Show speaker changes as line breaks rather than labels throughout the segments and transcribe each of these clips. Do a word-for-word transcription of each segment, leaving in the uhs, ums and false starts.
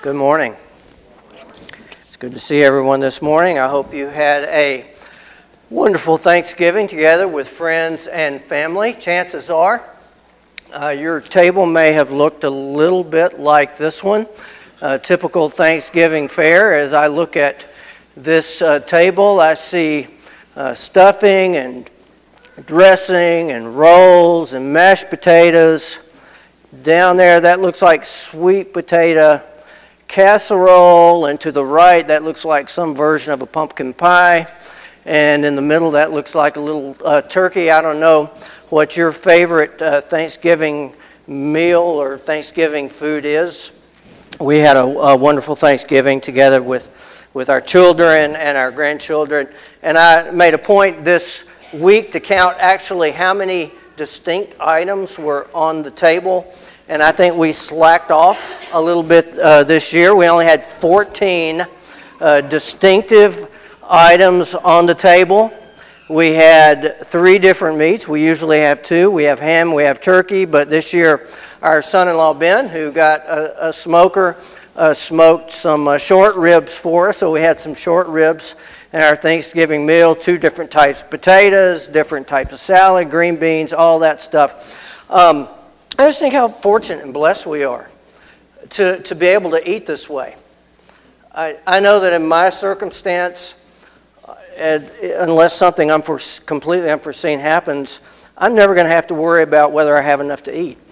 Good morning. It's good to see everyone this morning. I hope you had a wonderful Thanksgiving together with friends and family. Chances are uh, your table may have looked a little bit like this one, a typical Thanksgiving fare. As I look at this uh, table, I see uh, stuffing and dressing and rolls and mashed potatoes. Down there, that looks like sweet potato casserole, and to the right, that looks like some version of a pumpkin pie, and in the middle, that looks like a little uh, turkey. I don't know what your favorite uh, Thanksgiving meal or Thanksgiving food is. We had a, a wonderful Thanksgiving together with, with our children and our grandchildren, and I made a point this week to count actually how many distinct items were on the table. And I think we slacked off a little bit uh, this year. We only had fourteen uh, distinctive items on the table. We had three different meats. We usually have two. We have ham, we have turkey, but this year our son-in-law Ben, who got a, a smoker, uh, smoked some uh, short ribs for us. So we had some short ribs in our Thanksgiving meal, two different types of potatoes, different types of salad, green beans, all that stuff. Um, I just think how fortunate and blessed we are to, to be able to eat this way. I, I know that in my circumstance, uh, unless something unforeseen, completely unforeseen happens, I'm never going to have to worry about whether I have enough to eat,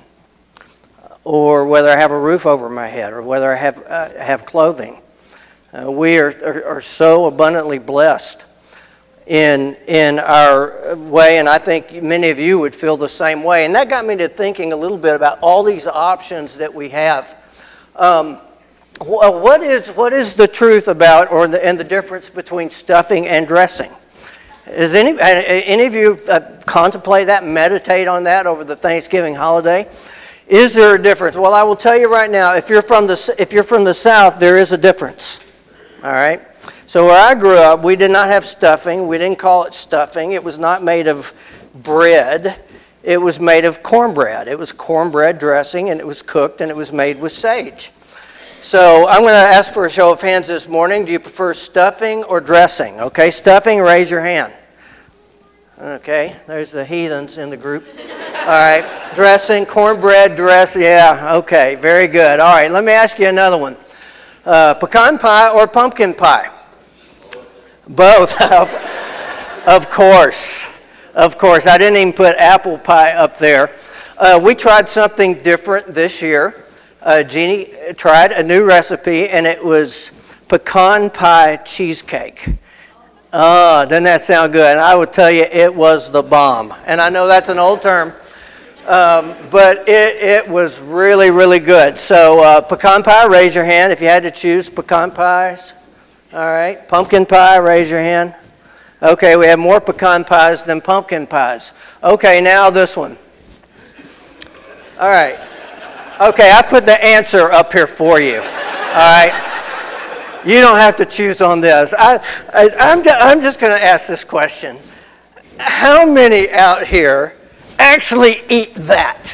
or whether I have a roof over my head, or whether I have, uh, have clothing. Uh, we are, are, are so abundantly blessed in in our way, and I think many of you would feel the same way. And that got me to thinking a little bit about all these options that we have. Um, wh- what is what is the truth about, or the, and the difference between stuffing and dressing? Is any any of you uh, contemplate that, meditate on that over the Thanksgiving holiday? Is there a difference? Well, I will tell you right now, if you're from the if you're from the South, there is a difference. All right. So where I grew up, we did not have stuffing. We didn't call it stuffing. It was not made of bread. It was made of cornbread. It was cornbread dressing, and it was cooked, and it was made with sage. So I'm going to ask for a show of hands this morning. Do you prefer stuffing or dressing? Okay, stuffing, raise your hand. Okay, there's the heathens in the group. All right, dressing, cornbread, dress, yeah, okay, very good. All right, let me ask you another one. Uh, pecan pie or pumpkin pie? Both, of, of course, of course. I didn't even put apple pie up there. Uh, we tried something different this year. Uh, Jeannie tried a new recipe, and it was pecan pie cheesecake. Oh, doesn't that sound good? And I would tell you, it was the bomb. And I know that's an old term, um, but it, it was really, really good. So uh, pecan pie, raise your hand if you had to choose pecan pies. All right, pumpkin pie, raise your hand. Okay, we have more pecan pies than pumpkin pies. Okay, now this one. All right. Okay, I put the answer up here for you. All right. You don't have to choose on this. I, I, I'm, I'm just going to ask this question. How many out here actually eat that?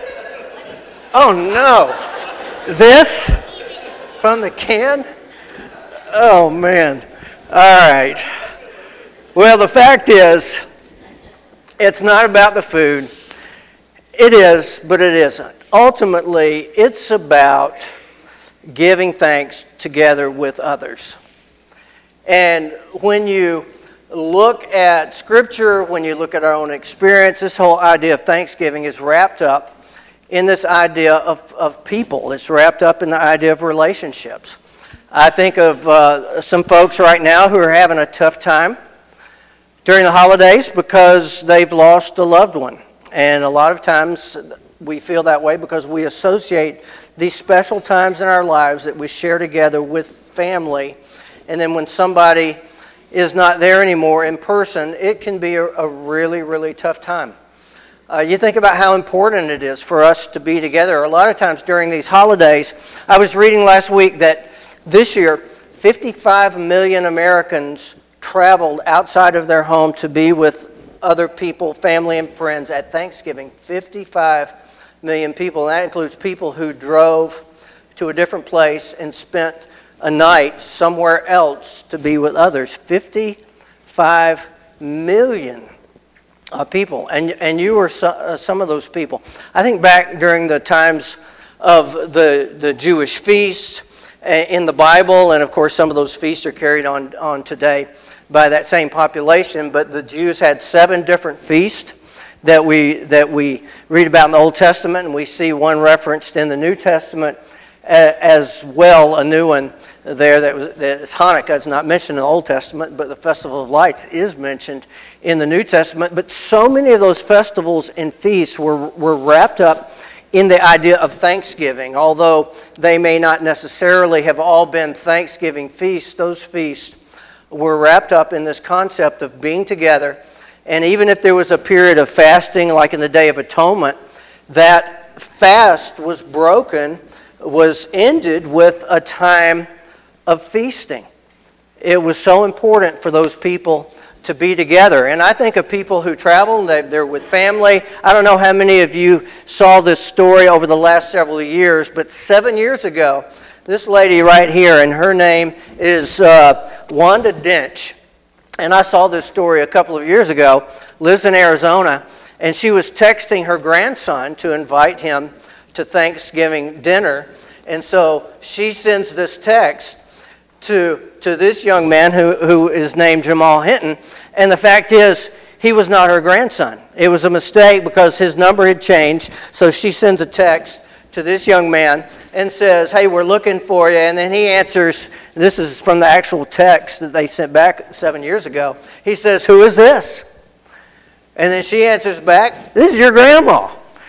Oh, no. This from the can? Oh, man. All right. Well, the fact is, it's not about the food. It is, but it isn't. Ultimately, it's about giving thanks together with others. And when you look at Scripture, when you look at our own experience, this whole idea of Thanksgiving is wrapped up in this idea of, of people. It's wrapped up in the idea of relationships. I think of uh, some folks right now who are having a tough time during the holidays because they've lost a loved one. And a lot of times we feel that way because we associate these special times in our lives that we share together with family. And then when somebody is not there anymore in person, it can be a, a really, really tough time. Uh, you think about how important it is for us to be together. A lot of times during these holidays, I was reading last week that this year, fifty-five million Americans traveled outside of their home to be with other people, family and friends at Thanksgiving. fifty-five million people, and that includes people who drove to a different place and spent a night somewhere else to be with others. fifty-five million uh, people, and and you were so, uh, some of those people. I think back during the times of the the Jewish feast in the Bible, and of course some of those feasts are carried on, on today by that same population, but the Jews had seven different feasts that we that we read about in the Old Testament, and we see one referenced in the New Testament as well, a new one there that was that's Hanukkah. It's not mentioned in the Old Testament, but the Festival of Lights is mentioned in the New Testament. But so many of those festivals and feasts were, were wrapped up in the idea of Thanksgiving. Although they may not necessarily have all been Thanksgiving feasts, those feasts were wrapped up in this concept of being together. And even if there was a period of fasting, like in the Day of Atonement, that fast was broken, was ended with a time of feasting. It was so important for those people to be together. And I think of people who travel, they're with family. I don't know how many of you saw this story over the last several years, but seven years ago, this lady right here, and her name is uh, Wanda Dench. And I saw this story a couple of years ago, lives in Arizona, and she was texting her grandson to invite him to Thanksgiving dinner. And so she sends this text to to this young man who, who is named Jamal Hinton. And the fact is, he was not her grandson. It was a mistake because his number had changed. So she sends a text to this young man and says, hey, we're looking for you. And then he answers, this is from the actual text that they sent back seven years ago. He says, who is this? And then she answers back, this is your grandma.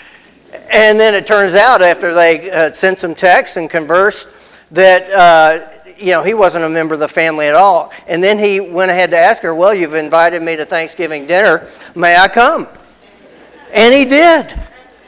And then it turns out after they uh, sent some text and conversed that, uh, you know, he wasn't a member of the family at all. And then he went ahead to ask her, well, you've invited me to Thanksgiving dinner. May I come? And he did.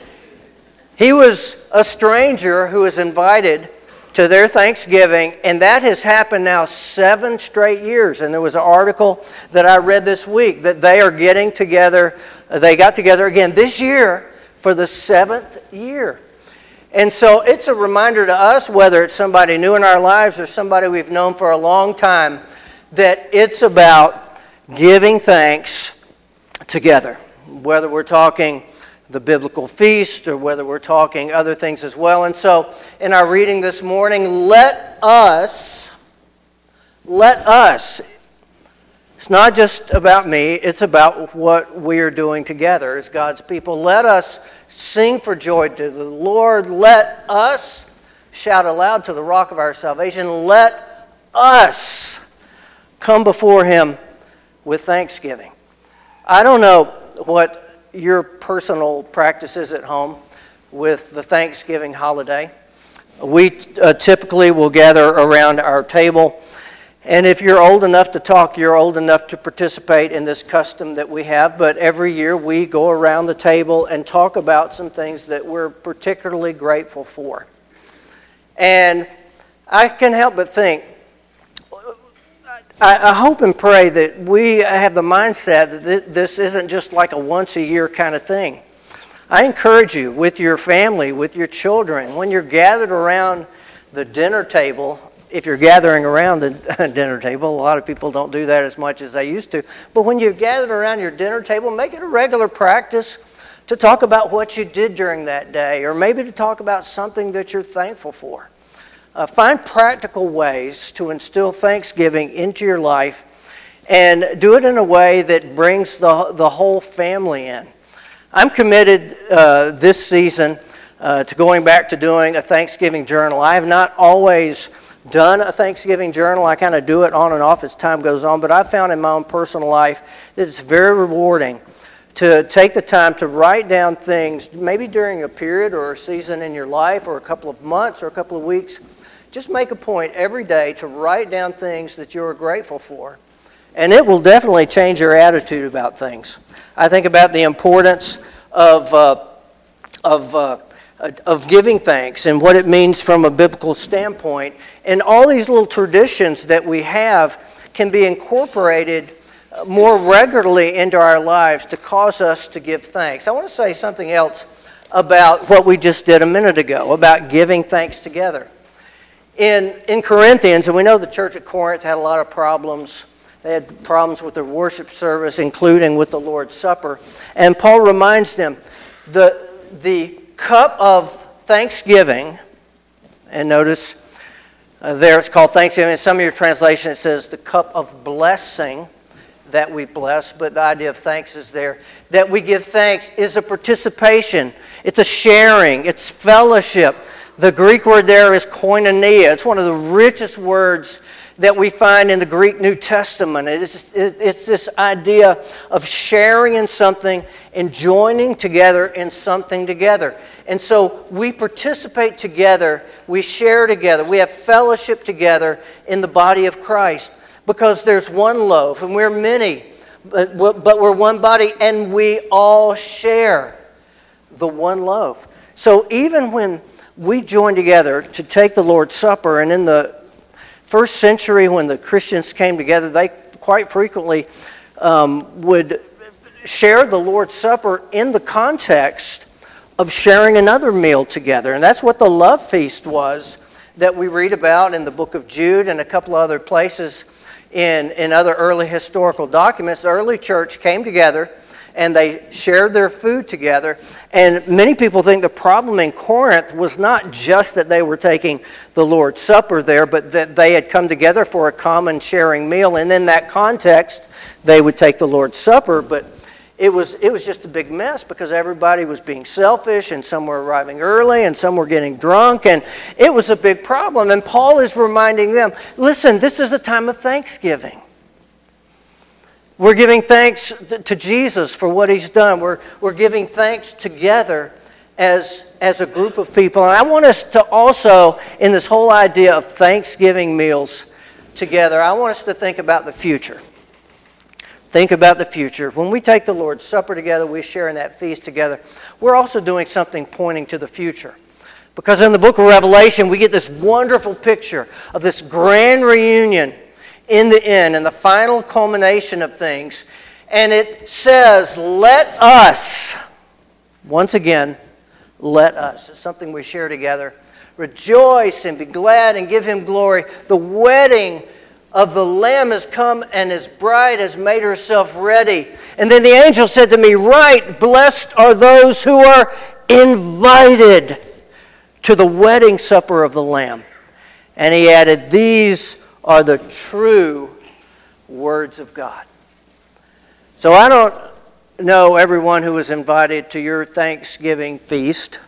He was a stranger who was invited to their Thanksgiving, and that has happened now seven straight years. And there was an article that I read this week that they are getting together. They got together again this year for the seventh year. And so it's a reminder to us, whether it's somebody new in our lives or somebody we've known for a long time, that it's about giving thanks together. Whether we're talking the biblical feast or whether we're talking other things as well. And so in our reading this morning, let us, let us, it's not just about me, it's about what we are doing together as God's people. Let us sing for joy to the Lord. Let us shout aloud to the rock of our salvation. Let us come before Him with thanksgiving. I don't know what your personal practice is at home with the Thanksgiving holiday. We uh, typically will gather around our table. And if you're old enough to talk, you're old enough to participate in this custom that we have. But every year we go around the table and talk about some things that we're particularly grateful for. And I can't help but think, I, I hope and pray that we have the mindset that this isn't just like a once-a-year kind of thing. I encourage you with your family, with your children, when you're gathered around the dinner table, if you're gathering around the dinner table, a lot of people don't do that as much as they used to. But when you're gathered around your dinner table, make it a regular practice to talk about what you did during that day, or maybe to talk about something that you're thankful for. Uh, find practical ways to instill Thanksgiving into your life and do it in a way that brings the, the whole family in. I'm committed uh, this season uh, to going back to doing a Thanksgiving journal. I have not always done a Thanksgiving journal. I kind of do it on and off as time goes on, but I've found in my own personal life that it's very rewarding to take the time to write down things, maybe during a period or a season in your life or a couple of months or a couple of weeks. Just make a point every day to write down things that you're grateful for, and it will definitely change your attitude about things. I think about the importance of uh, of uh, of giving thanks and what it means from a biblical standpoint. And all these little traditions that we have can be incorporated more regularly into our lives to cause us to give thanks. I want to say something else about what we just did a minute ago, about giving thanks together. In, in Corinthians, and we know the church at Corinth had a lot of problems. They had problems with their worship service, including with the Lord's Supper. And Paul reminds them, the, the cup of thanksgiving, and notice uh, there it's called thanksgiving. In some of your translations it says the cup of blessing that we bless, but the idea of thanks is there. That we give thanks is a participation. It's a sharing. It's fellowship. The Greek word there is koinonia. It's one of the richest words that we find in the Greek New Testament. It's, it's this idea of sharing in something and joining together in something together. And so we participate together, we share together, we have fellowship together in the body of Christ because there's one loaf and we're many, but, but we're one body and we all share the one loaf. So even when we join together to take the Lord's Supper, and in the first century when the Christians came together, they quite frequently um, would share the Lord's Supper in the context of sharing another meal together. And that's what the love feast was that we read about in the book of Jude and a couple of other places in, in other early historical documents. The early church came together and they shared their food together. And many people think the problem in Corinth was not just that they were taking the Lord's Supper there, but that they had come together for a common sharing meal. And in that context, they would take the Lord's Supper. But it was, it was just a big mess because everybody was being selfish and some were arriving early and some were getting drunk. And it was a big problem. And Paul is reminding them, listen, this is a time of thanksgiving. We're giving thanks to Jesus for what He's done. We're, we're giving thanks together as, as a group of people. And I want us to also, in this whole idea of Thanksgiving meals together, I want us to think about the future. Think about the future. When we take the Lord's Supper together, we share in that feast together, we're also doing something pointing to the future. Because in the book of Revelation, we get this wonderful picture of this grand reunion in the end, and the final culmination of things. And it says, let us, once again, let us. It's something we share together. Rejoice and be glad and give Him glory. The wedding of the Lamb has come and His bride has made herself ready. And then the angel said to me, right, blessed are those who are invited to the wedding supper of the Lamb. And he added, these are the true words of God. So I don't know everyone who was invited to your Thanksgiving feast.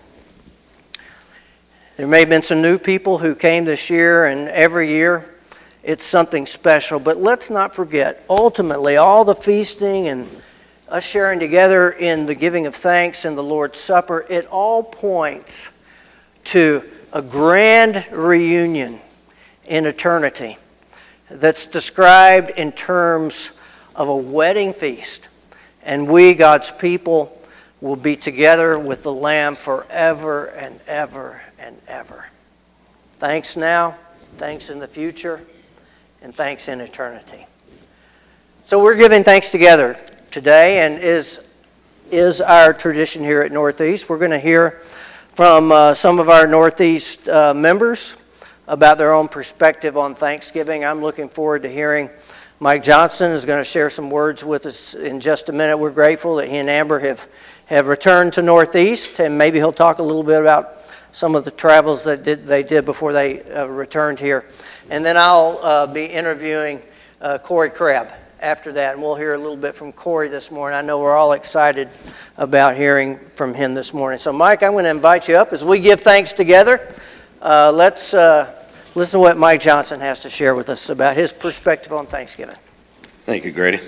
There may have been some new people who came this year, and every year it's something special. But let's not forget, ultimately, all the feasting and us sharing together in the giving of thanks and the Lord's Supper, it all points to a grand reunion in eternity that's described in terms of a wedding feast. And we, God's people, will be together with the Lamb forever and ever and ever. Thanks now, thanks in the future, and thanks in eternity. So we're giving thanks together today, and is, is our tradition here at Northeast. We're going to hear from uh, some of our Northeast uh, members about their own perspective on Thanksgiving. I'm looking forward to hearing Mike Johnson is going to share some words with us in just a minute. We're grateful that he and Amber have, have returned to Northeast, and maybe he'll talk a little bit about some of the travels that did, they did before they uh, returned here. And then I'll uh, be interviewing uh, Corey Crabb after that, and we'll hear a little bit from Corey this morning. I know we're all excited about hearing from him this morning. So Mike, I'm going to invite you up as we give thanks together. Uh, let's... Uh, Listen to what Mike Johnson has to share with us about his perspective on Thanksgiving.
Thank you, Grady.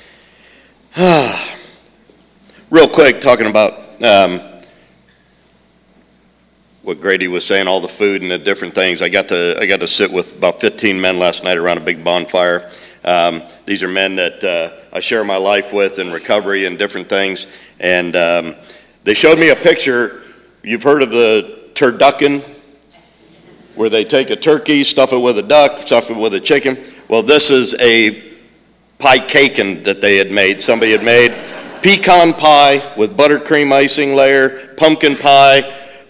Real quick, talking about um, what Grady was saying, all the food and the different things. I got to I got to sit with about fifteen men last night around a big bonfire. Um, these are men that uh, I share my life with in recovery and different things. And um, they showed me a picture. You've heard of the turducken, where they take a turkey, stuff it with a duck, stuff it with a chicken. Well, this is a pie cakin that they had made. Somebody had made pecan pie with buttercream icing layer, pumpkin pie,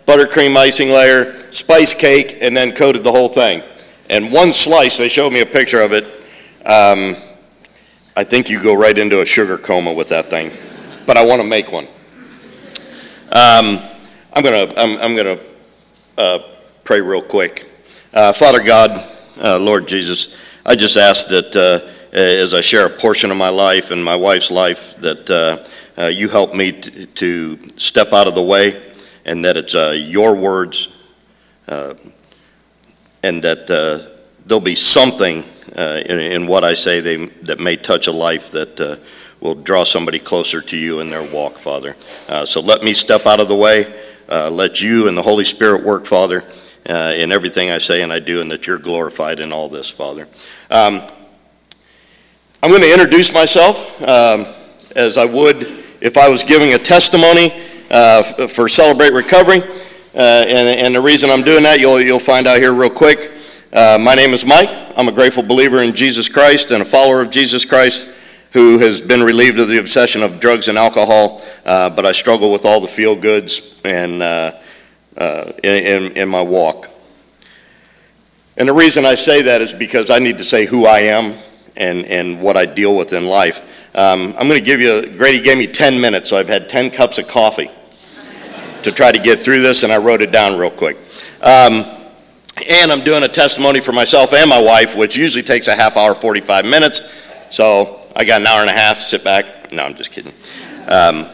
buttercream icing layer, spice cake, and then coated the whole thing. And one slice, they showed me a picture of it, um, I think you go right into a sugar coma with that thing. But I want to make one. Um, I'm gonna, I'm, I'm gonna uh, pray real quick. Uh, Father God, uh, Lord Jesus, I just ask that uh, as I share a portion of my life and my wife's life, that uh, uh, you help me t- to step out of the way, and that it's uh, your words, uh, and that uh, there'll be something uh, in, in what I say they, that may touch a life that uh, will draw somebody closer to you in their walk, Father. Uh, so let me step out of the way. Uh, let you and the Holy Spirit work, Father, uh, in everything I say and I do, and that you're glorified in all this, Father. Um, I'm going to introduce myself um, as I would if I was giving a testimony uh, f- for Celebrate Recovery. Uh, and, and the reason I'm doing that, you'll, you'll find out here real quick. Uh, my name is Mike. I'm a grateful believer in Jesus Christ and a follower of Jesus Christ who has been relieved of the obsession of drugs and alcohol, uh, but I struggle with all the feel-goods and uh, uh, in, in, in my walk. And the reason I say that is because I need to say who I am and, and what I deal with in life. Um, I'm going to give you, Grady gave me ten minutes, so I've had ten cups of coffee to try to get through this, and I wrote it down real quick. Um, and I'm doing a testimony for myself and my wife, which usually takes a half hour, forty-five minutes. So I got an hour and a half, sit back. No, I'm just kidding. Um,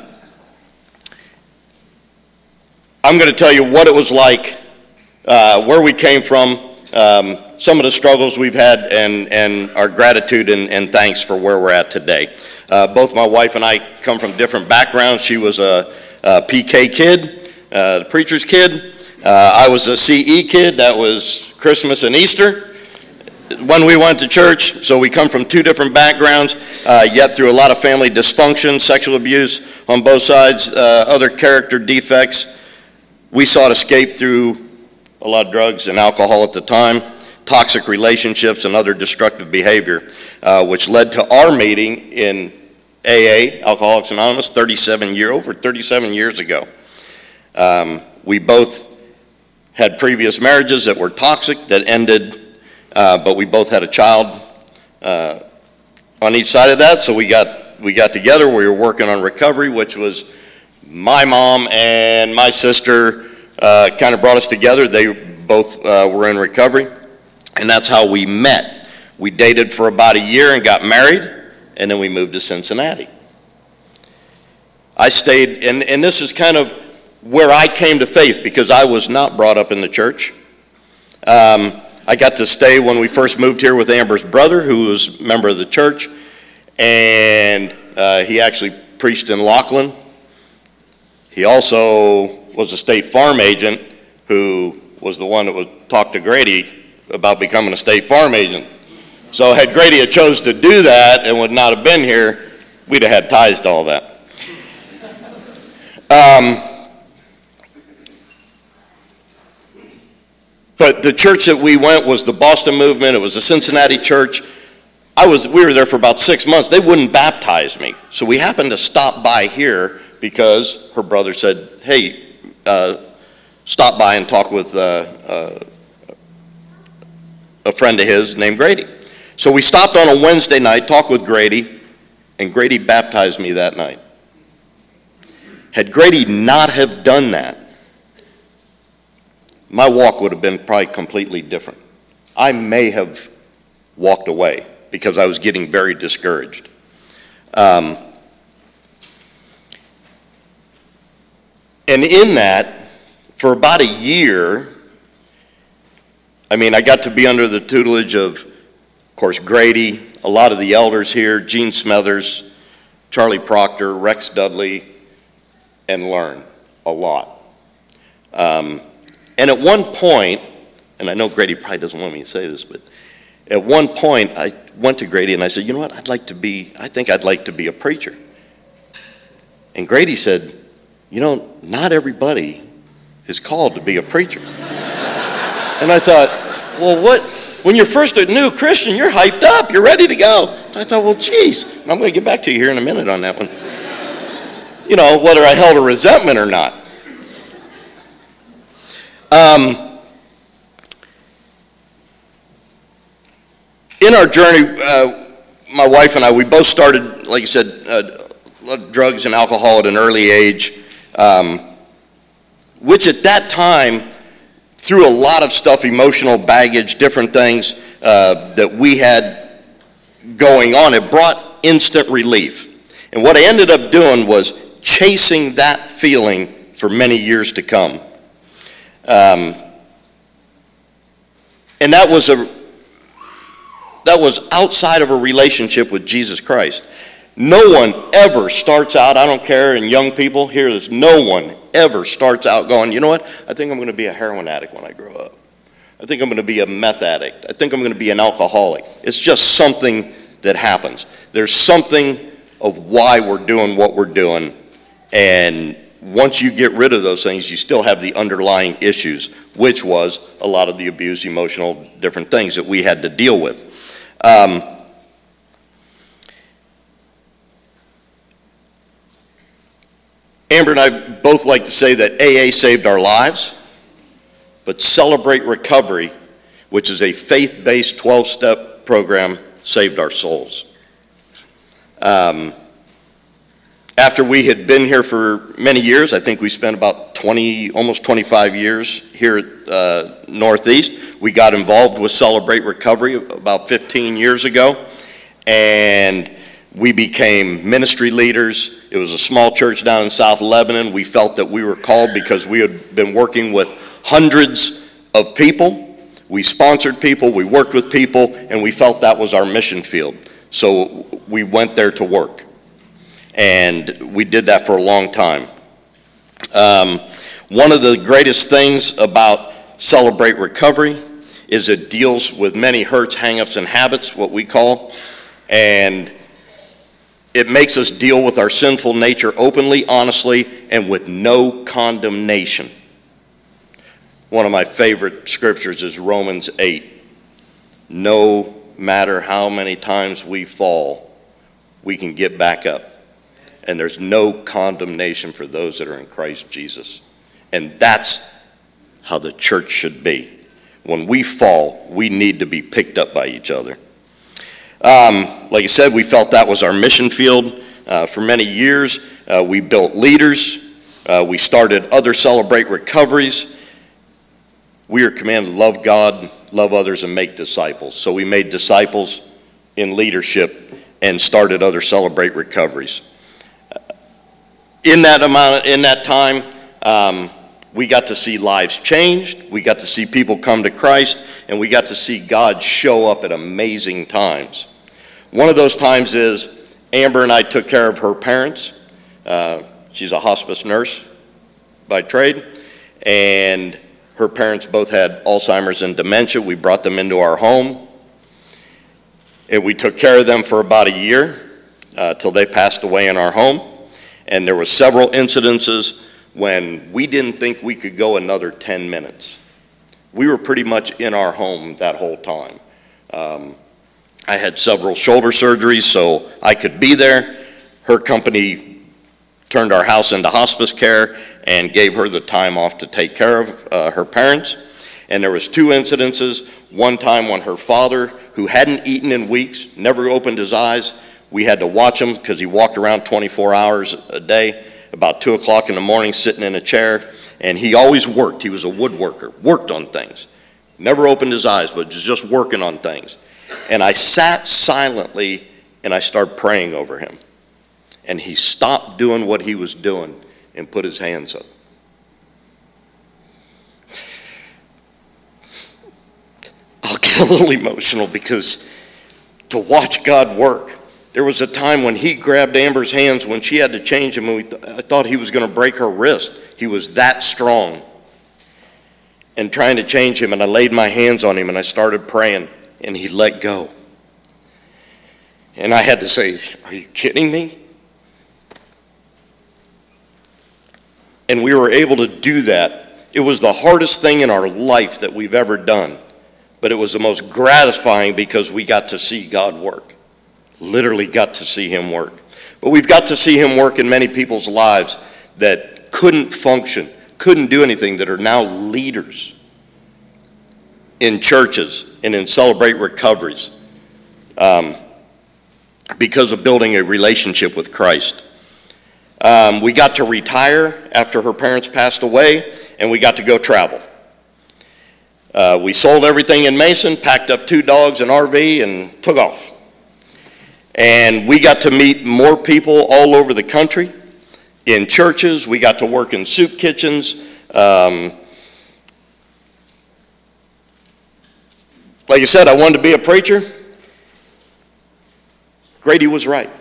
I'm going to tell you what it was like, uh, where we came from, um, some of the struggles we've had, and, and our gratitude and, and thanks for where we're at today. Uh, both my wife and I come from different backgrounds. She was a, a P K kid, uh, the preacher's kid. Uh, I was a C E kid. That was Christmas and Easter when we went to church. So we come from two different backgrounds, uh, yet through a lot of family dysfunction, sexual abuse on both sides, uh, other character defects. We sought escape through a lot of drugs and alcohol at the time, toxic relationships, and other destructive behavior, uh, which led to our meeting in A A, Alcoholics Anonymous, thirty-seven year, over thirty-seven years ago. Um, we both had previous marriages that were toxic, that ended, uh, but we both had a child uh, on each side of that, so we got we got together. We were working on recovery, which was my mom and my sister uh, kind of brought us together. They both uh, were in recovery, and that's how we met. We dated for about a year and got married, and then we moved to Cincinnati. I stayed, and, and this is kind of where I came to faith, because I was not brought up in the church. Um, I got to stay when we first moved here with Amber's brother, who was a member of the church, and uh, he actually preached in Laughlin. He also was a State Farm agent who was the one that would talk to Grady about becoming a State Farm agent. So had Grady had chose to do that and would not have been here, we'd have had ties to all that. Um, But the church that we went was the Boston Movement. It was the Cincinnati church. I was, we were there for about six months. They wouldn't baptize me. So we happened to stop by here because her brother said, hey, uh, stop by and talk with uh, uh, a friend of his named Grady. So we stopped on a Wednesday night, talked with Grady, and Grady baptized me that night. Had Grady not have done that, my walk would have been probably completely different. I may have walked away because I was getting very discouraged. Um, and in that, for about a year, I mean, I got to be under the tutelage of, of course, Grady, a lot of the elders here, Gene Smethers, Charlie Proctor, Rex Dudley, and learn a lot. Um, And at one point, and I know Grady probably doesn't want me to say this, but at one point I went to Grady and I said, you know what, I'd like to be, I think I'd like to be a preacher. And Grady said, you know, not everybody is called to be a preacher. And I thought, well, what, when you're first a new Christian, you're hyped up, you're ready to go. I thought, well, geez, I'm going to get back to you here in a minute on that one. You know, whether I held a resentment or not. Um, in our journey, uh, my wife and I, we both started, like you said, uh, a lot of drugs and alcohol at an early age, um, which at that time, through a lot of stuff, emotional baggage, different things uh, that we had going on, it brought instant relief. And what I ended up doing was chasing that feeling for many years to come. Um, and that was a that was outside of a relationship with Jesus Christ. No one ever starts out, I don't care, and young people, hear this, no one ever starts out going, you know what, I think I'm going to be a heroin addict when I grow up. I think I'm going to be a meth addict. I think I'm going to be an alcoholic. It's just something that happens. There's something of why we're doing what we're doing, and once you get rid of those things, you still have the underlying issues, which was a lot of the abuse, emotional, different things that we had to deal with. Um, Amber and I both like to say that A A saved our lives, but Celebrate Recovery, which is a faith-based twelve-step program, saved our souls. Um, after we had been here for many years, I think we spent about twenty, almost twenty-five years here at uh, Northeast. We got involved with Celebrate Recovery about fifteen years ago, and we became ministry leaders. It was a small church down in South Lebanon. We felt that we were called because we had been working with hundreds of people. We sponsored people, we worked with people, and we felt that was our mission field. So we went there to work. And we did that for a long time. Um, one of the greatest things about Celebrate Recovery is it deals with many hurts, hang-ups, and habits, what we call, and it makes us deal with our sinful nature openly, honestly, and with no condemnation. One of my favorite scriptures is Romans eight. No matter how many times we fall, we can get back up. And there's no condemnation for those that are in Christ Jesus. And that's how the church should be. When we fall, we need to be picked up by each other. Um, like I said, we felt that was our mission field. Uh, for many years, uh, we built leaders. Uh, we started other Celebrate Recoveries. We are commanded to love God, love others, and make disciples. So we made disciples in leadership and started other Celebrate Recoveries. In that amount, in that time, um, we got to see lives changed. We got to see people come to Christ, and we got to see God show up at amazing times. One of those times is Amber and I took care of her parents. Uh, she's a hospice nurse by trade, and her parents both had Alzheimer's and dementia. We brought them into our home, and we took care of them for about a year uh, till they passed away in our home. And there were several incidences when we didn't think we could go another ten minutes. We were pretty much in our home that whole time. Um, I had several shoulder surgeries, so I could be there. Her company turned our house into hospice care and gave her the time off to take care of uh, her parents. And there was two incidences. One time when her father, who hadn't eaten in weeks, never opened his eyes, we had to watch him because he walked around twenty-four hours a day, about two o'clock in the morning sitting in a chair, and he always worked. He was a woodworker, worked on things. Never opened his eyes, but was just working on things. And I sat silently and I started praying over him. And he stopped doing what he was doing and put his hands up. I'll get a little emotional because to watch God work. There was a time when he grabbed Amber's hands when she had to change him, and we th- I thought he was going to break her wrist. He was that strong. And trying to change him, and I laid my hands on him, and I started praying, and he let go. And I had to say, are you kidding me? And we were able to do that. It was the hardest thing in our life that we've ever done, but it was the most gratifying because we got to see God work. Literally got to see him work. But we've got to see him work in many people's lives that couldn't function, couldn't do anything that are now leaders in churches and in Celebrate Recoveries um, because of building a relationship with Christ. Um, we got to retire after her parents passed away, and we got to go travel. Uh, we sold everything in Mason, packed up two dogs, an R V, and took off. And we got to meet more people all over the country, in churches. We got to work in soup kitchens. Um, like I said, I wanted to be a preacher. Grady was right.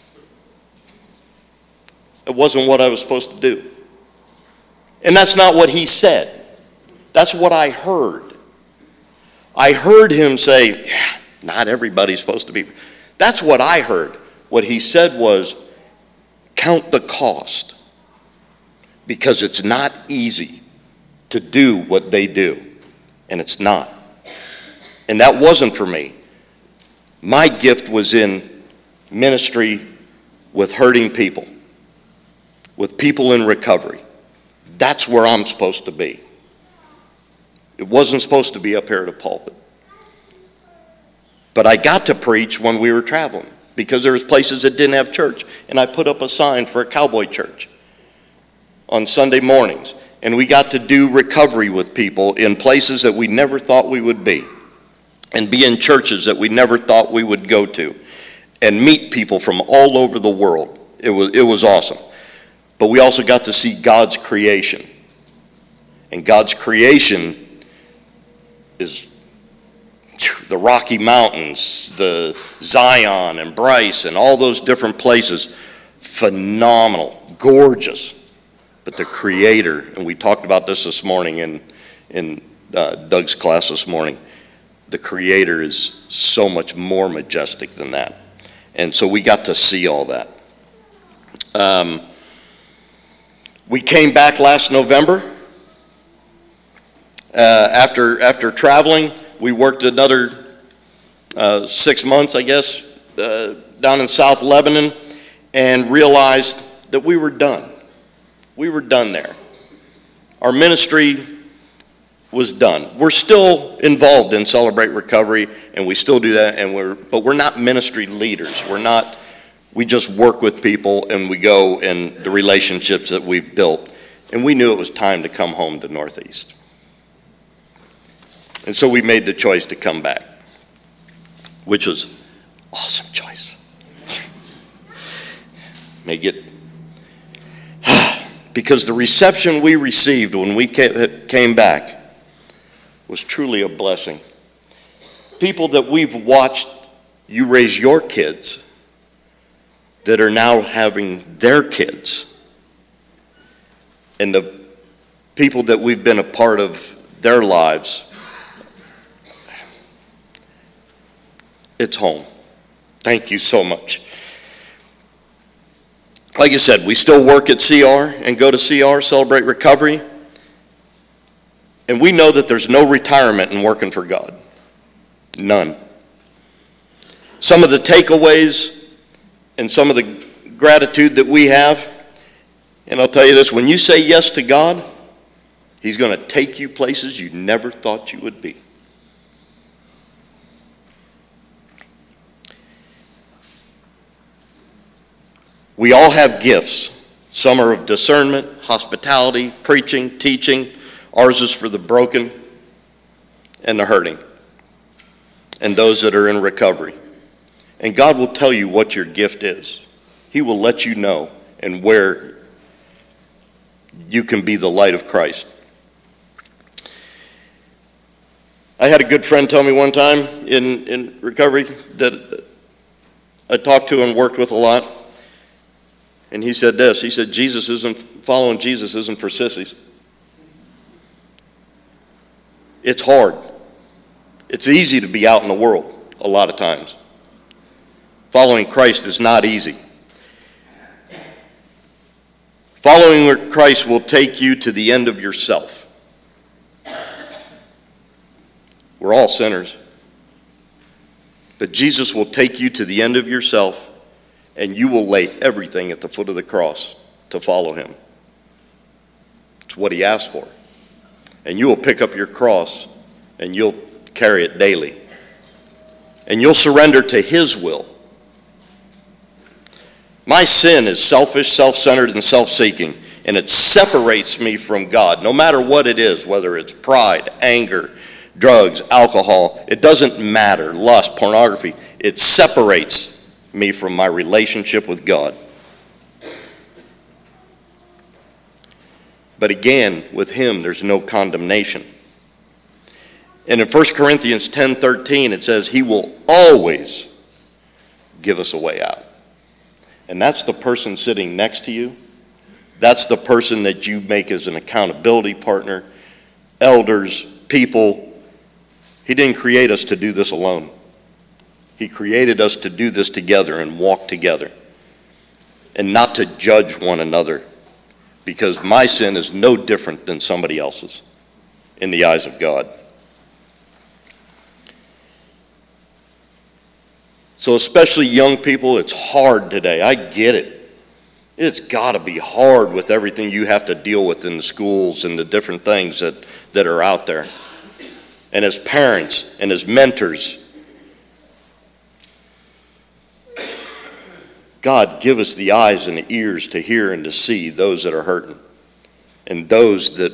It wasn't what I was supposed to do. And that's not what he said. That's what I heard. I heard him say, yeah, not everybody's supposed to be. That's what I heard. What he said was, count the cost, because it's not easy to do what they do, and it's not. And that wasn't for me. My gift was in ministry with hurting people, with people in recovery. That's where I'm supposed to be. It wasn't supposed to be up here at a pulpit. But I got to preach when we were traveling, because there was places that didn't have church. And I put up a sign for a cowboy church on Sunday mornings. And we got to do recovery with people in places that we never thought we would be, and be in churches that we never thought we would go to, and meet people from all over the world. It was, it was awesome. But we also got to see God's creation. And God's creation is the Rocky Mountains, the Zion and Bryce and all those different places. Phenomenal, gorgeous. But the Creator, and we talked about this this morning in, in uh, Doug's class this morning, the Creator is so much more majestic than that. And so we got to see all that. Um, we came back last November. Uh, after, after traveling, we worked another uh, six months, I guess, uh, down in South Lebanon, and realized that we were done. We were done there. Our ministry was done. We're still involved in Celebrate Recovery, and we still do that, and we're, but we're not ministry leaders. We're not, we just work with people, and we go in the relationships that we've built. And we knew it was time to come home to Northeast. And so we made the choice to come back, which was an awesome choice. May get, because the reception we received when we came back was truly a blessing. People that we've watched you raise your kids that are now having their kids, and the people that we've been a part of their lives. It's home. Thank you so much. Like I said, we still work at C R and go to C R, Celebrate Recovery. And we know that there's no retirement in working for God. None. Some of the takeaways and some of the gratitude that we have, and I'll tell you this, when you say yes to God, He's going to take you places you never thought you would be. We all have gifts. Some are of discernment, hospitality, preaching, teaching. Ours is for the broken and the hurting, and those that are in recovery. And God will tell you what your gift is. He will let you know and where you can be the light of Christ. I had a good friend tell me one time in, in recovery that I talked to and worked with a lot. And he said this, he said, Jesus isn't, following Jesus isn't for sissies. It's hard. It's easy to be out in the world a lot of times. Following Christ is not easy. Following Christ will take you to the end of yourself. We're all sinners. But Jesus will take you to the end of yourself, and you will lay everything at the foot of the cross to follow Him. It's what he asked for. And you will pick up your cross and you'll carry it daily. And you'll surrender to his will. My sin is selfish, self-centered, and self-seeking, and it separates me from God, no matter what it is, whether it's pride, anger, drugs, alcohol. It doesn't matter. Lust, pornography. It separates me from my relationship with God. But again, with him, there's no condemnation. And in First Corinthians ten thirteen, it says, he will always give us a way out. And that's the person sitting next to you. That's the person that you make as an accountability partner, elders, people. He didn't create us to do this alone. He created us to do this together and walk together and not to judge one another, because my sin is no different than somebody else's in the eyes of God. So especially young people, it's hard today. I get it. It's got to be hard with everything you have to deal with in the schools and the different things that, that are out there. And as parents and as mentors, God, give us the eyes and the ears to hear and to see those that are hurting and those that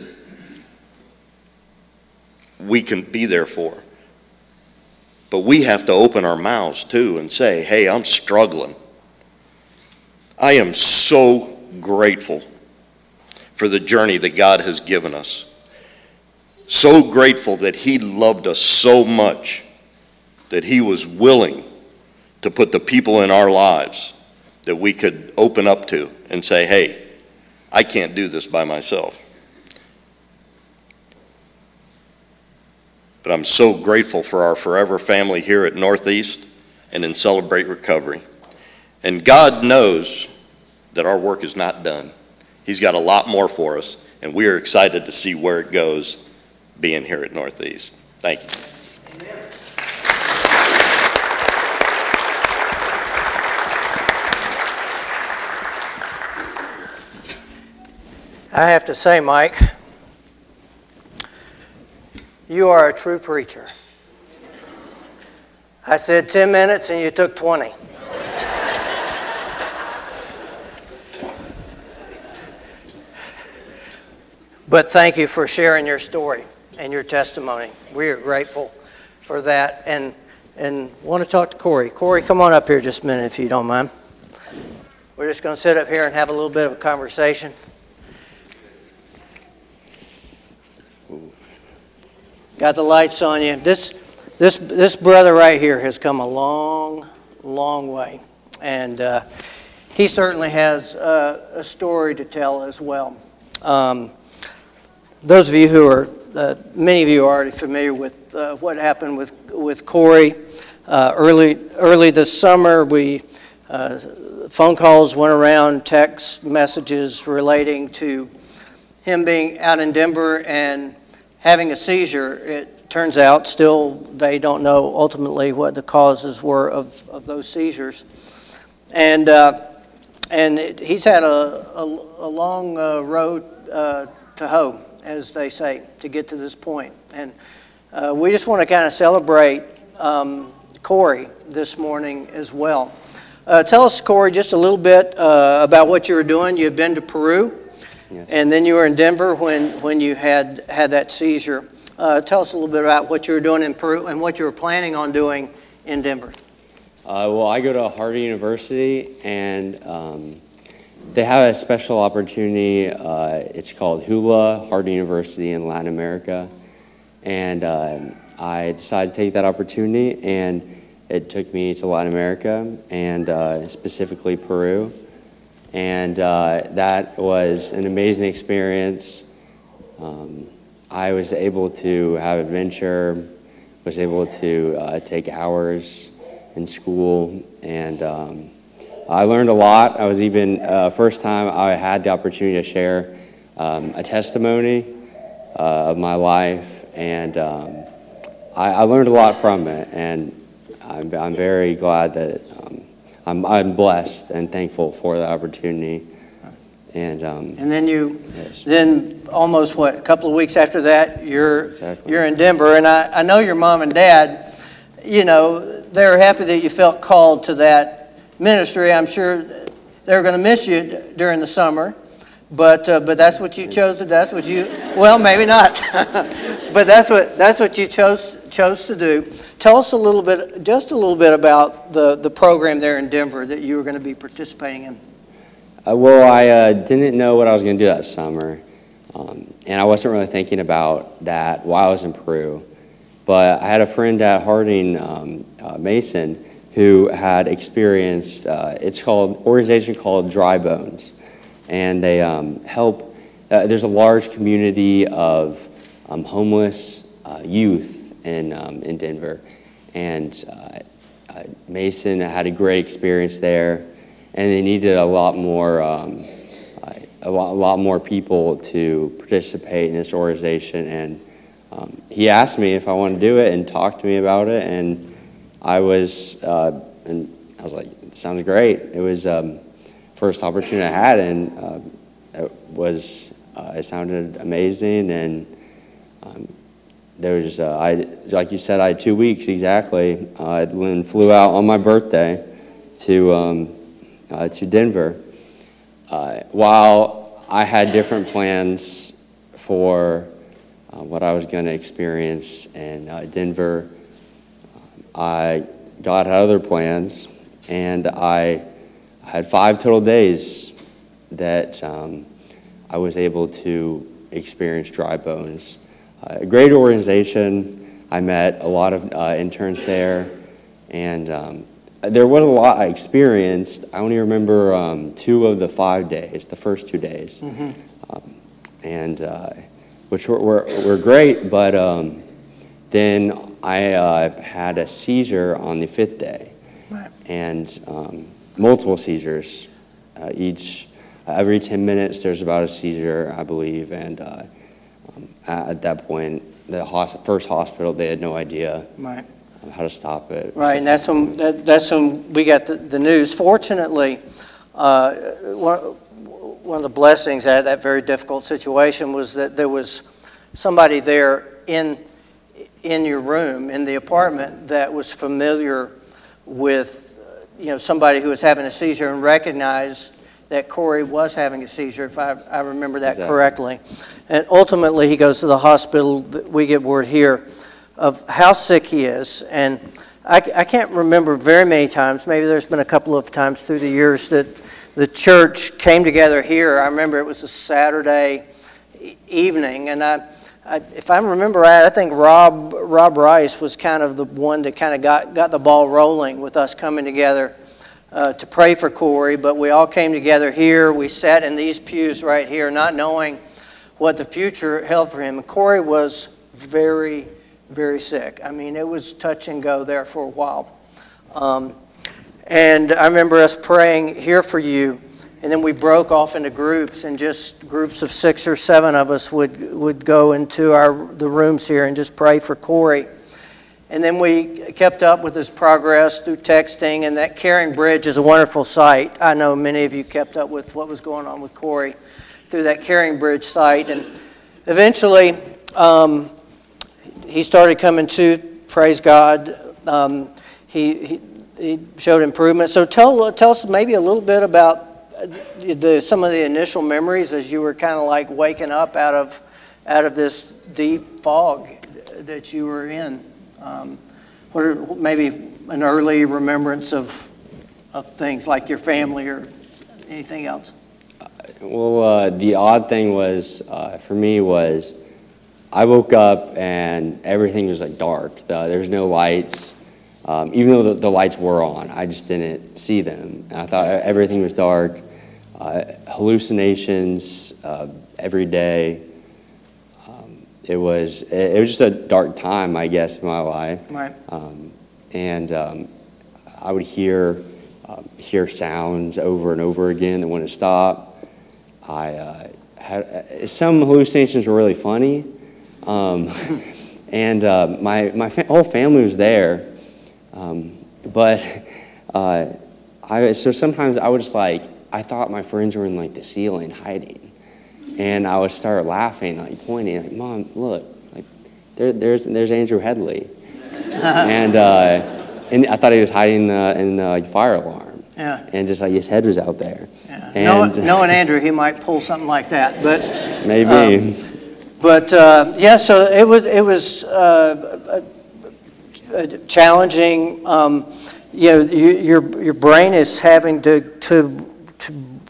we can be there for. But we have to open our mouths too and say, hey, I'm struggling. I am so grateful for the journey that God has given us. So grateful that he loved us so much that he was willing to put the people in our lives that we could open up to and say, hey, I can't do this by myself. But I'm so grateful for our forever family here at Northeast and in Celebrate Recovery. And God knows that our work is not done. He's got a lot more for us, and we are excited to see where it goes being here at Northeast. Thank you.
Amen. I have to say, Mike, you are a true preacher. I said ten minutes and you took twenty. But thank you for sharing your story and your testimony. We are grateful for that. And and want to talk to Corey. Corey, come on up here just a minute if you don't mind. We're just going to sit up here and have a little bit of a conversation. Got the lights on you. This, this, this brother right here has come a long, long way. And uh, he certainly has uh, a story to tell as well. Um, those of you who are, uh, many of you are already familiar with uh, what happened with, with Corey. Uh, early, early this summer, we uh, phone calls went around, text messages relating to him being out in Denver and having a seizure. It turns out still they don't know ultimately what the causes were of, of those seizures. And uh, and it, he's had a, a, a long uh, road uh, to hoe, as they say, to get to this point. And uh, we just want to kind of celebrate um, Corey this morning as well. Uh, tell us, Corey, just a little bit uh, about what you were doing. You've been to Peru. Yes. And then you were in Denver when, when you had had that seizure. Uh, tell us a little bit about what you were doing in Peru and what you were planning on doing in Denver.
Uh, well, I go to Harvard University, and um, they have a special opportunity. Uh, it's called Hula, Harvard University in Latin America. And uh, I decided to take that opportunity, and it took me to Latin America, and uh, specifically Peru. And uh, that was an amazing experience. Um, I was able to have adventure, was able to uh, take hours in school, and um, I learned a lot. I was even, uh, first time I had the opportunity to share um, a testimony uh, of my life, and um, I, I learned a lot from it, and I'm, I'm very glad that um, I'm, I'm blessed and thankful for that opportunity. And um,
And then you,
yes,
then almost what, a couple of weeks after that, you're
exactly.
you're in Denver. And I, I know your mom and dad, you know, they're happy that you felt called to that ministry. I'm sure they're going to miss you d- during the summer, but uh, but that's what you chose to. That's what you. Well, maybe not, but that's what that's what you chose chose to do. Tell us a little bit, just a little bit about the the program there in Denver that you were going to be participating in.
Uh, well, I uh, didn't know what I was going to do that summer, um, and I wasn't really thinking about that while I was in Peru. But I had a friend at Harding, um, uh, Mason, who had experienced, uh, it's called, organization called Dry Bones. And they um, help, uh, there's a large community of um, homeless uh, youth in, um, in Denver. And uh, uh, Mason had a great experience there. And they needed a lot more, um, uh, a, lot, a lot more people to participate in this organization. And um, he asked me if I wanted to do it and talked to me about it. And I was, uh, and I was like, it sounds great. It was um, first opportunity I had, and uh, it was, uh, it sounded amazing. And um, there was, uh, I, like you said, I had two weeks exactly. I uh, then flew out on my birthday to um, uh, to Denver. Uh, while I had different plans for uh, what I was going to experience in uh, Denver, I God had other plans, and I had five total days that um, I was able to experience Dry Bones. Uh, a great organization. I met a lot of uh, interns there, and um, there was a lot I experienced. I only remember um, two of the five days, the first two days,
Mm-hmm.
um, and uh, which were, were, were great, but um, then I uh, had a seizure on the fifth day,
Right.
and um, multiple seizures. Uh, each, uh, every ten minutes, there's about a seizure, I believe, and uh, um, at, at that point, the hos- first hospital, they had no idea
Right.
how to stop it.
Right, and that's when, that, that's when we got the, the news. Fortunately, uh, one, one of the blessings out of that very difficult situation was that there was somebody there in in your room, in the apartment, that was familiar with, you know, somebody who was having a seizure and recognized that Corey was having a seizure, if I, I remember that
Exactly.
correctly. And ultimately, he goes to the hospital. We get word here of how sick he is. And I, I can't remember very many times, maybe there's been a couple of times through the years that the church came together here. I remember it was a Saturday e- evening, and I, I, if I remember right, I think Rob Rob Rice was kind of the one that kind of got, got the ball rolling with us coming together uh, to pray for Corey. But we all came together here. We sat in these pews right here, not knowing what the future held for him. And Corey was very, very sick. I mean, it was touch and go there for a while. Um, and I remember us praying here for you. And then we broke off into groups, and just groups of six or seven of us would would go into our the rooms here and just pray for Corey. And then we kept up with his progress through texting, and that Caring Bridge is a wonderful site. I know many of you kept up with what was going on with Corey through that Caring Bridge site. And eventually, um, he started coming to, praise God. Um, he, he he showed improvement. So tell tell us maybe a little bit about The, some of the initial memories as you were kind of like waking up out of out of this deep fog that you were in. Um, what are maybe an early remembrance of of things like your family or anything else?
Well, uh, the odd thing was, uh, for me, was I woke up and everything was like dark. The, there was no lights. Um, even though the, the lights were on, I just didn't see them. And I thought everything was dark. Uh, hallucinations uh, every day. Um, it was it, it was just a dark time, I guess, in my life.
Right.
Um, and um, I would hear um, hear sounds over and over again that wouldn't stop. I uh, had uh, some hallucinations were really funny, um, and uh, my my fa- whole family was there. Um, but uh, I so sometimes I would just like I thought my friends were in like the ceiling hiding. And I would start laughing, like pointing, like, Mom, look, like there, there's there's Andrew Headley. and uh, and I thought he was hiding in the, in the like, fire alarm.
Yeah.
And just like his head was out there.
Yeah.
And,
Knowing, knowing Andrew, he might pull something like that. But
maybe.
Um, but uh, yeah, so it was it was uh, uh, challenging. Um, you know, you, your your brain is having to to to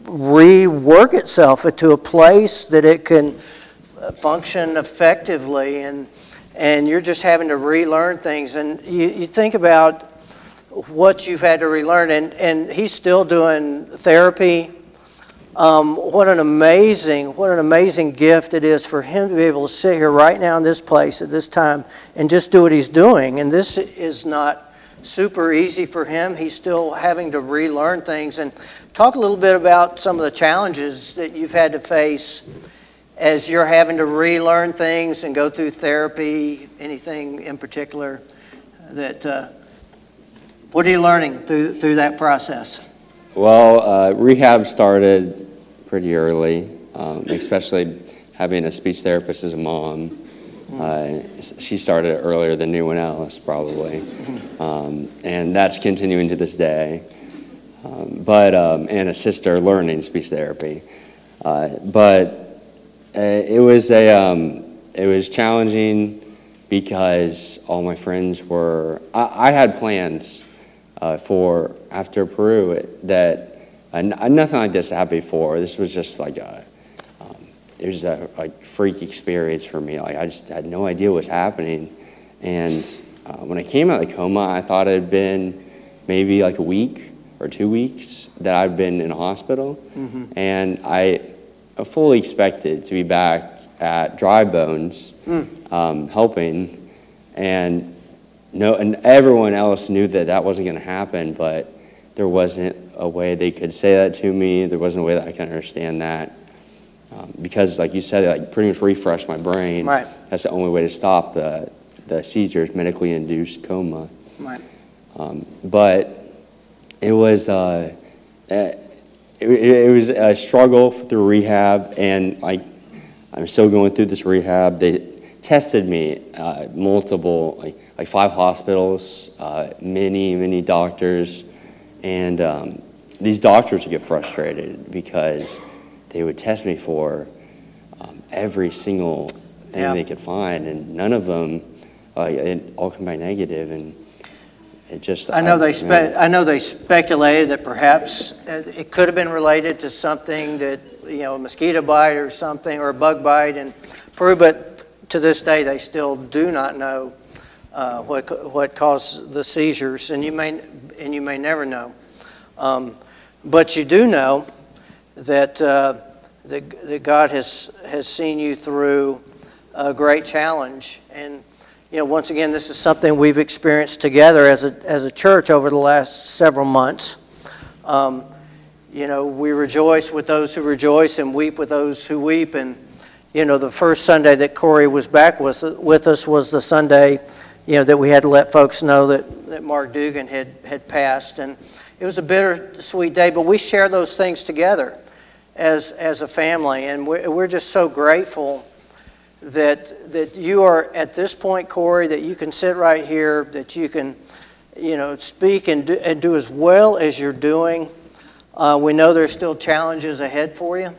rework itself into a place that it can function effectively, and and you're just having to relearn things. And you, you think about what you've had to relearn, and, and he's still doing therapy. Um, what an amazing, what an amazing gift it is for him to be able to sit here right now in this place at this time and just do what he's doing. And this is not super easy for him. He's still having to relearn things. And talk a little bit about some of the challenges that you've had to face as you're having to relearn things and go through therapy. Anything in particular that, uh, what are you learning through through that process?
Well, uh, rehab started pretty early, um, especially having a speech therapist as a mom. Uh, she started earlier than anyone else, probably, um, and that's continuing to this day. Um, but um, and a sister learning speech therapy, uh, but uh, it was a um, it was challenging because all my friends were. I, I had plans uh, for after Peru that. And nothing like this happened before. This was just like a, um, it was a like freak experience for me. Like I just had no idea what was happening. And uh, when I came out of the coma, I thought it had been maybe like a week or two weeks that I'd been in a hospital. Mm-hmm. And I fully expected to be back at Dry Bones, mm. um, helping. And no, and everyone else knew that that wasn't going to happen, but there wasn't a way they could say that to me. There wasn't a way that I could understand that. Um, because, like you said, it like, pretty much refreshed my brain.
Right.
That's the only way to stop the, the seizures, medically induced coma.
Right.
Um, but it was, uh, it, it was a struggle through rehab, and I, I'm still going through this rehab. They tested me, uh, multiple, like, like five hospitals, uh, many, many doctors. And um, these doctors would get frustrated because they would test me for um, every single thing
yeah.
they could find, and none of them, uh, it all came back negative, and it just.
I know
I,
they spe-
you know,
I know they speculated that perhaps it could have been related to something that, you know, a mosquito bite or something, or a bug bite in Peru, but to this day they still do not know uh, what what caused the seizures, and you may. and you may never know. Um, but you do know that, uh, that, that God has, has seen you through a great challenge. And, you know, once again, this is something we've experienced together as a, as a church over the last several months. Um, you know, we rejoice with those who rejoice and weep with those who weep. And, you know, the first Sunday that Corey was back with, with us was the Sunday, you know, that we had to let folks know that, that Mark Dugan had, had passed. And it was a bittersweet day, but we share those things together as as a family. And we're, we're just so grateful that that you are at this point, Corey, that you can sit right here, that you can, you know, speak and do, and do as well as you're doing. Uh, we know there's still challenges ahead for you,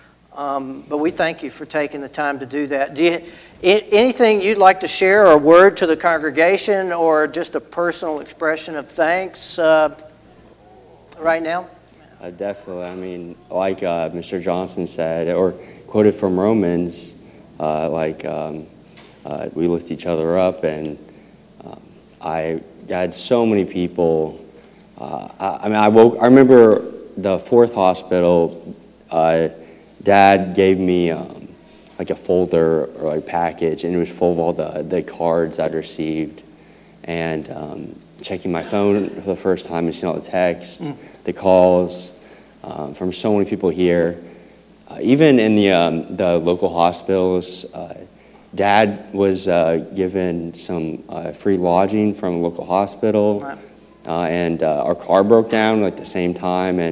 um, but we thank you for taking the time to do that. Do you, anything you'd like to share, or a word to the congregation, or just a personal expression of thanks uh, right now?
Uh, definitely. I mean, like uh, Mister Johnson said, or quoted from Romans, uh, like um, uh, we lift each other up, and um, I had so many people. Uh, I, I mean, I woke. I remember the fourth hospital. Uh, Dad gave me. Um, like a folder or a package, and it was full of all the, the cards I'd received, and um, checking my phone for the first time and seeing all the texts, mm. the calls um, from so many people here. Uh, even in the um, the local hospitals, uh, Dad was uh, given some uh, free lodging from a local hospital, right. uh, and uh, our car broke down like the same time, and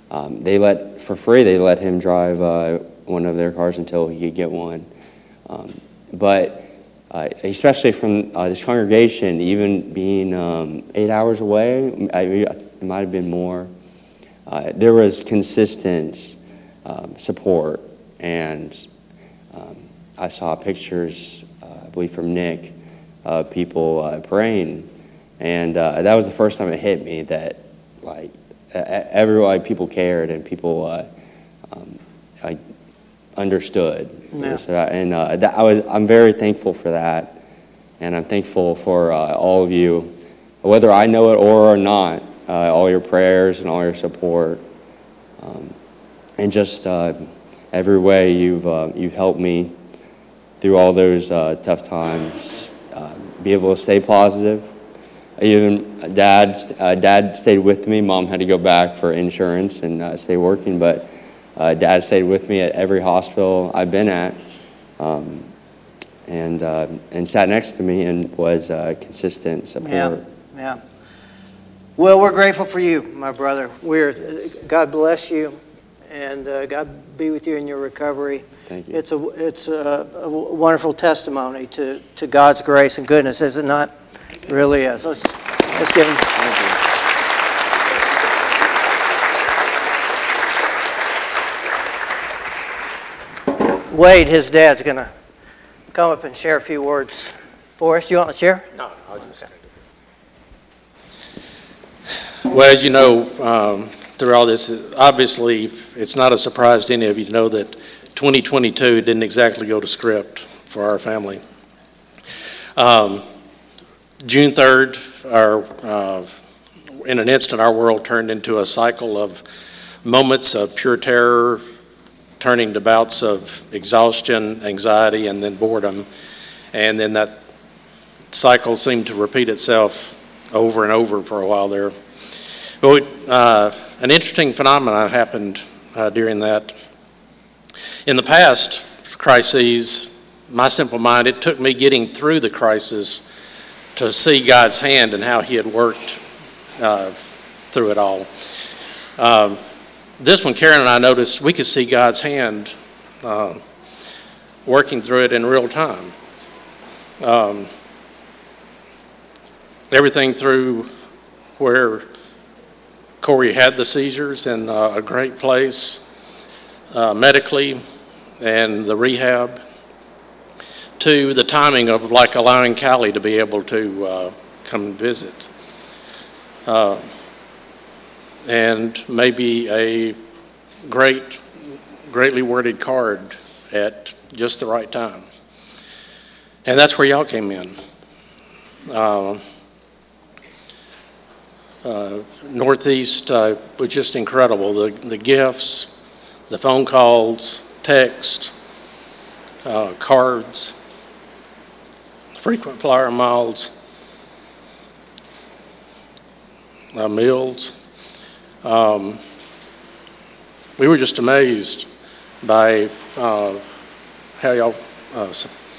Um, they let, for free, they let him drive uh, one of their cars until he could get one. Um, but uh, especially from uh, this congregation, even being um, eight hours away, I, it might have been more, uh, there was consistent um, support. And um, I saw pictures, uh, I believe from Nick, of people uh, praying. And uh, that was the first time it hit me that, like, everyone, people cared and people uh, um, I understood.
Yeah.
So, and uh, that, I was, I'm very thankful for that, and I'm thankful for uh, all of you, whether I know it or not, uh, all your prayers and all your support, um, and just uh, every way you've uh, you've helped me through all those uh, tough times. Uh, be able to stay positive. Even dad, uh, dad stayed with me. Mom had to go back for insurance and uh, stay working, but uh, dad stayed with me at every hospital I've been at, um, and uh, and sat next to me and was uh, consistent support.
Yeah, yeah. Well, we're grateful for you, my brother. We're God bless you, and uh, God be with you in your recovery.
Thank you.
It's a it's a, a wonderful testimony to to God's grace and goodness, is it not? It really is. Let's let's give him. Wade, his dad's gonna come up and share a few words for us. You want to share?
No, I'll just take it. Well, as you know, um, through all this, obviously, it's not a surprise to any of you to know that twenty twenty-two didn't exactly go to script for our family. Um, June third, our, uh, in an instant, our world turned into a cycle of moments of pure terror, turning to bouts of exhaustion, anxiety, and then boredom. And then that cycle seemed to repeat itself over and over for a while there. But uh, an interesting phenomenon happened uh, during that. In the past crises, my simple mind, it took me getting through the crisis to see God's hand and how he had worked uh, through it all. Uh, this one, Karen and I noticed we could see God's hand uh, working through it in real time. Um, everything through where Corey had the seizures in uh, a great place uh, medically, and the rehab, to the timing of like allowing Callie to be able to uh, come and visit. Uh, and maybe a great, greatly worded card at just the right time. And that's where y'all came in. Uh, uh, Northeast uh, was just incredible. The, the gifts, the phone calls, text, uh, cards, frequent flyer miles, uh, meals. Um, we were just amazed by uh, how y'all uh,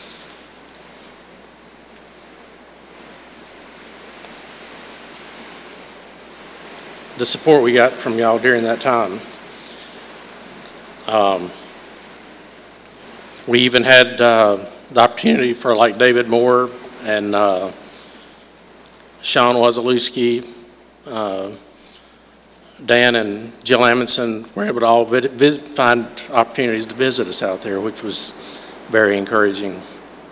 the support we got from y'all during that time. Um, we even had uh, the opportunity for like David Moore and uh, Sean Wazalewski, uh, Dan and Jill Amundson were able to all visit, find opportunities to visit us out there, which was very encouraging.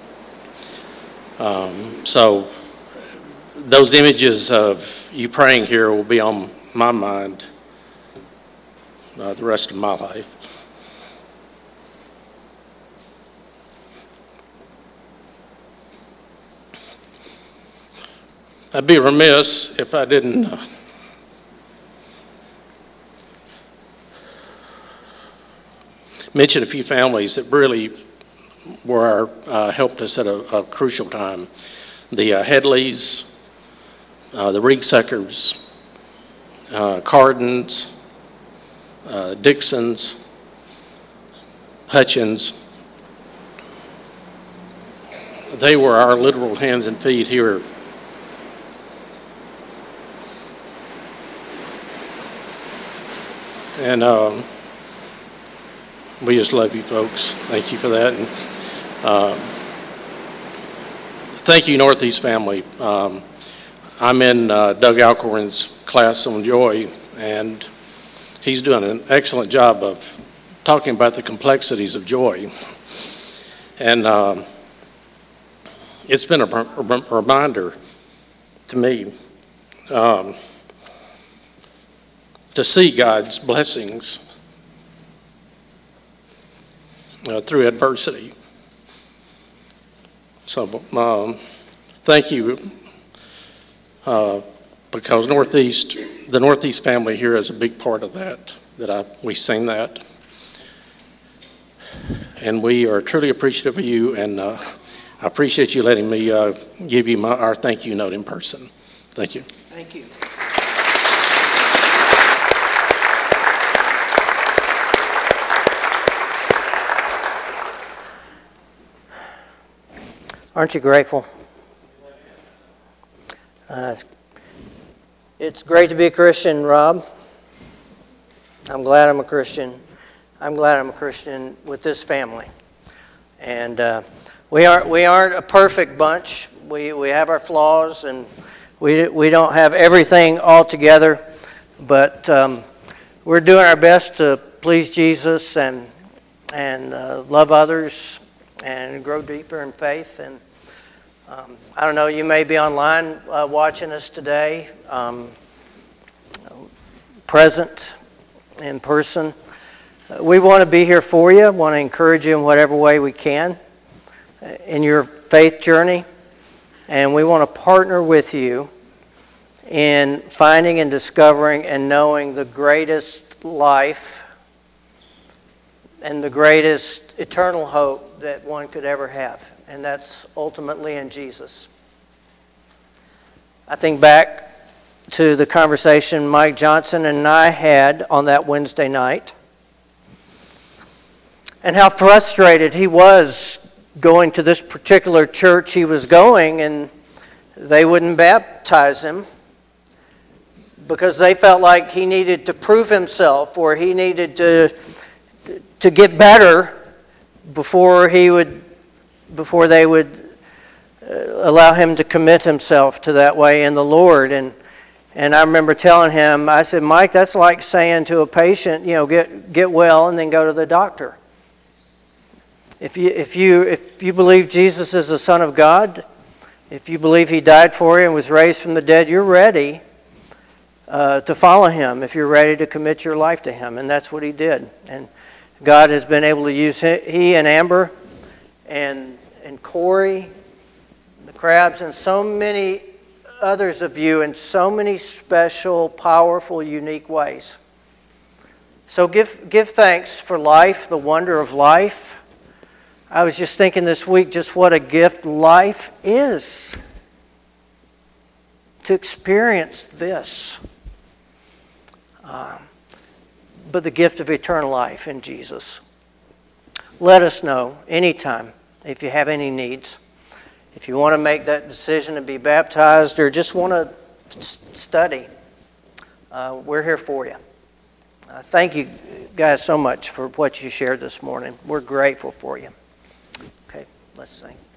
Um, so those images of you praying here will be on my mind uh, the rest of my life. I'd be remiss if I didn't uh, mention a few families that really were uh, helped us at a, a crucial time. The uh, Headleys, uh, the Riegsuckers, uh, Cardens, uh, Dixons, Hutchins. They were our literal hands and feet here. And um, we just love you folks. Thank you for that. And uh, thank you, Northeast family. Um, I'm in uh, Doug Alcorn's class on joy, and he's doing an excellent job of talking about the complexities of joy. And um, it's been a rem- reminder to me um, to see God's blessings uh, through adversity. So um, thank you, uh, because Northeast, the Northeast family here is a big part of that, that I, we've seen that. And we are truly appreciative of you, and uh, I appreciate you letting me uh, give you my, our thank you note in person. Thank you.
Thank you. Aren't you grateful? Uh, it's, it's great to be a Christian, Rob. I'm glad I'm a Christian. I'm glad I'm a Christian with this family. And uh, we aren't we aren't a perfect bunch. We we have our flaws, and we we don't have everything all together. But um, we're doing our best to please Jesus and and uh, love others and grow deeper in faith. And um, I don't know, you may be online uh, watching us today, um, present in person. We want to be here for you, want to encourage you in whatever way we can in your faith journey. And we want to partner with you in finding and discovering and knowing the greatest life and the greatest eternal hope that one could ever have. And that's ultimately in Jesus. I think back to the conversation Mike Johnson and I had on that Wednesday night, and how frustrated he was going to this particular church he was going, and they wouldn't baptize him because they felt like he needed to prove himself, or he needed to to get better before he would before they would allow him to commit himself to that way in the Lord. And and I remember telling him, I said, Mike, that's like saying to a patient, you know, get get well and then go to the doctor. If you if you if you believe Jesus is the Son of God, if you believe He died for you and was raised from the dead, you're ready uh, to follow Him. If you're ready to commit your life to Him, and that's what He did. And God has been able to use he, he and Amber and and Corey, the Crabs, and so many others of you in so many special, powerful, unique ways. So give give thanks for life, the wonder of life. I was just thinking this week just what a gift life is. To experience this. Um, but the gift of eternal life in Jesus. Let us know anytime if you have any needs. If you want to make that decision to be baptized or just want to study, uh, we're here for you. Uh, thank you guys so much for what you shared this morning. We're grateful for you. Okay, let's sing.